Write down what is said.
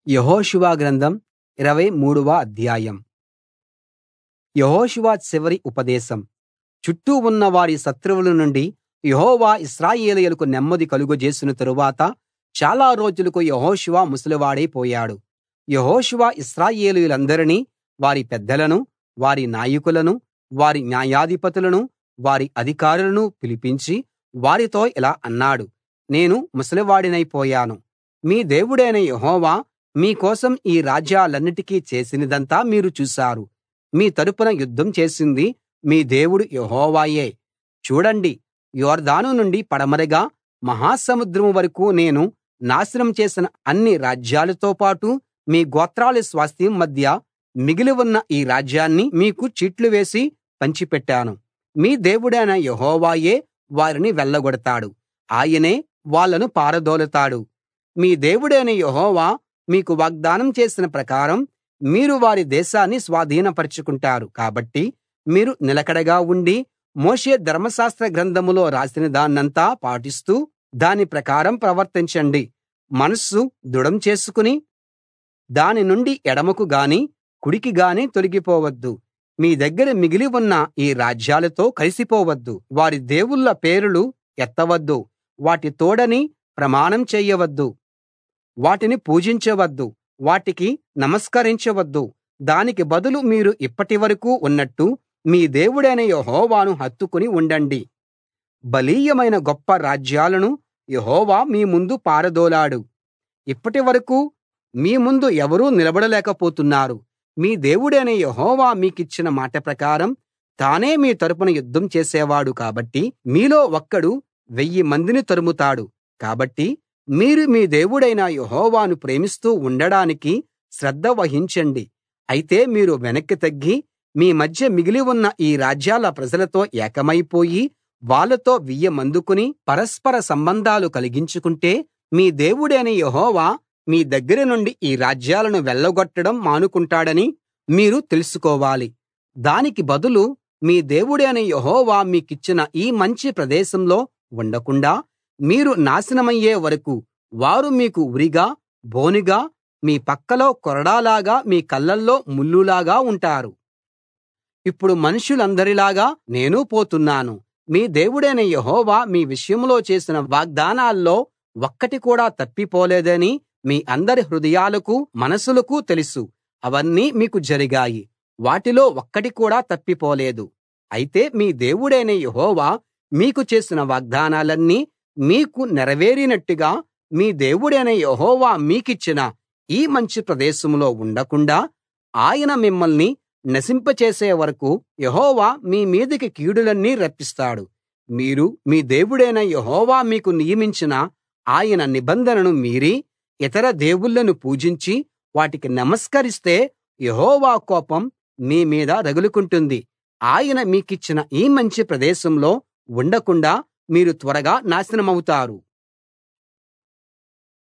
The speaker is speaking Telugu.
యెహోషువ గ్రంథం 23వ అధ్యాయం. యెహోషువ చివరి ఉపదేశం. చుట్టూ ఉన్న వారి శత్రువుల నుండి యెహోవా ఇశ్రాయేలీయులకు నెమ్మది కలుగజేసిన తరువాత చాలా రోజులకు యెహోషువ ముసలివాడైపోయాడు. యెహోషువ ఇశ్రాయేలీయులందరినీ, వారి పెద్దలను, వారి నాయకులను, వారి న్యాయాధిపతులను, వారి అధికారులను పిలిపించి వారితో ఇలా అన్నాడు: నేను ముసలివాడినైపోయాను. మీ దేవుడైన యెహోవా మీ కోసం ఈ రాజ్యాలన్నిటికీ చేసినదంతా మీరు చూశారు. మీ తరపున యుద్ధం చేసింది మీ దేవుడు యెహోవాయే. చూడండి, యొర్దాను నుండి పడమరగా మహాసముద్రం వరకూ నేను నాశనం చేసిన అన్ని రాజ్యాలతో పాటు మీ గోత్రాల స్వాస్థ్యం మధ్య మిగిలి ఉన్న ఈ రాజ్యాన్ని మీకు చీట్లు వేసి పంచిపెట్టాను. మీ దేవుడైన యెహోవాయే వారిని వెళ్ళగొడతాడు. ఆయనే వాళ్ళను పారదోలతాడు. మీ దేవుడైన యెహోవా మీకు వాగ్దానం చేసిన ప్రకారం మీరు వారి దేశాన్ని స్వాధీనపరచుకుంటారు. కాబట్టి మీరు నిలకడగా ఉండి మోషే ధర్మశాస్త్ర గ్రంథంలో రాసిన దాన్నంతా పాటిస్తూ దాని ప్రకారం ప్రవర్తించండి. మనస్సు దృఢం చేసుకుని దాని నుండి ఎడమకు గానీ కుడికి గానీ తొలగిపోవద్దు. మీ దగ్గర మిగిలి ఉన్న ఈ రాజ్యాలతో కలిసిపోవద్దు. వారి దేవుళ్ళ పేరులు ఎత్తవద్దు. వాటి తోడని ప్రమాణం చేయవద్దు. వాటిని పూజించవద్దు. వాటికి నమస్కరించవద్దు. దానికి బదులు మీరు ఇప్పటివరకూ ఉన్నట్టు మీ దేవుడైన యెహోవాను హత్తుకుని ఉండండి. బలీయమైన గొప్ప రాజ్యాలను యెహోవా మీ ముందు పారదోలాడు. ఇప్పటివరకూ మీ ముందు ఎవరూ నిలబడలేకపోతున్నారు. మీ దేవుడైన యెహోవా మీకిచ్చిన మాట ప్రకారం తానే మీ తరపున యుద్ధం చేసేవాడు కాబట్టి మీలో ఒక్కడు 1000 మందిని తరుముతాడు. కాబట్టి మీరు మీ దేవుడైన యెహోవాను ప్రేమిస్తూ ఉండడానికి శ్రద్ధ వహించండి. అయితే మీరు వెనక్కి తగ్గి మీ మధ్య మిగిలి ఉన్న ఈ రాజ్యాల ప్రజలతో ఏకమైపోయి వాళ్ళతో వియ్యమందుకుని పరస్పర సంబంధాలు కలిగించుకుంటే మీ దేవుడైన యెహోవా మీ దగ్గర నుండి ఈ రాజ్యాలను వెళ్ళగొట్టడం మానుకుంటాడని మీరు తెలుసుకోవాలి. దానికి బదులు మీ దేవుడైన యెహోవా మీకిచ్చిన ఈ మంచి ప్రదేశంలో ఉండకుండా మీరు నాశనమయ్యే వరకూ వారు మీకు ఉరిగా, బోనుగా, మీ పక్కలో కొరడాలాగా, మీ కళ్ళల్లో ముల్లులాగా ఉంటారు. ఇప్పుడు మనుషులందరిలాగా నేనూ పోతున్నాను. మీ దేవుడైన యెహోవా మీ విషయంలో చేసిన వాగ్దానాల్లో ఒక్కటి కూడా తప్పిపోలేదని మీ అందరి హృదయాలకూ మనసులకూ తెలుసు. అవన్నీ మీకు జరిగాయి. వాటిలో ఒక్కటి కూడా తప్పిపోలేదు. అయితే మీ దేవుడైన యెహోవా మీకు చేసిన వాగ్దానాలన్నీ మీకు నెరవేరినట్టుగా మీ దేవుడైన యెహోవా మీకిచ్చిన ఈ మంచి ప్రదేశంలో ఉండకుండా ఆయన మిమ్మల్ని నశింపచేసే వరకూ యెహోవా మీ మీదికి కీడులన్నీ రప్పిస్తాడు. మీరు మీ దేవుడైన యెహోవా మీకు నియమించిన ఆయన నిబంధనను మీరి ఇతర దేవుళ్ళను పూజించి వాటికి నమస్కరిస్తే యెహోవా కోపం మీ మీద రగులుకుంటుంది. ఆయన మీకిచ్చిన ఈ మంచి ప్రదేశంలో ఉండకుండా మీరు త్వరగా నాశనమవుతారు.